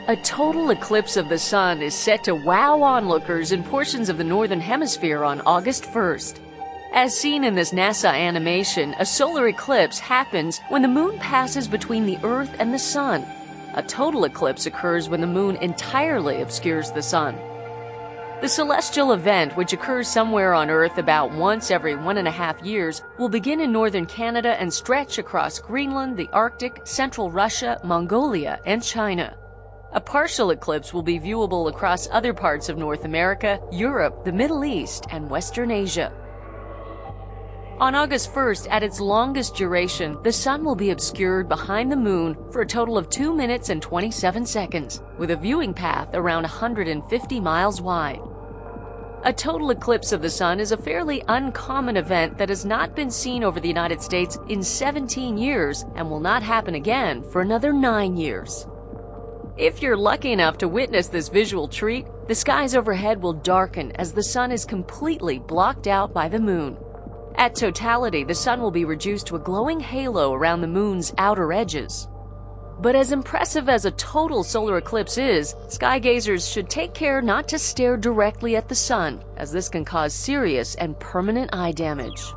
A total eclipse of the sun is set to wow onlookers in portions of the northern hemisphere on August 1st. As seen in this NASA animation, a solar eclipse happens when the moon passes between the Earth and the sun. A total eclipse occurs when the moon entirely obscures the sun. The celestial event, which occurs somewhere on Earth about once every 1.5 years, will begin in northern Canada and stretch across Greenland, the Arctic, central Russia, Mongolia, and China. A partial eclipse will be viewable across other parts of North America, Europe, the Middle East, and Western Asia. On August 1st, at its longest duration, the sun will be obscured behind the moon for a total of 2 minutes and 27 seconds, with a viewing path around 150 miles wide. A total eclipse of the sun is a fairly uncommon event that has not been seen over the United States in 17 years and will not happen again for another 9 years. If you're lucky enough to witness this visual treat, the skies overhead will darken as the sun is completely blocked out by the moon. At totality, the sun will be reduced to a glowing halo around the moon's outer edges. But as impressive as a total solar eclipse is, sky gazers should take care not to stare directly at the sun, as this can cause serious and permanent eye damage.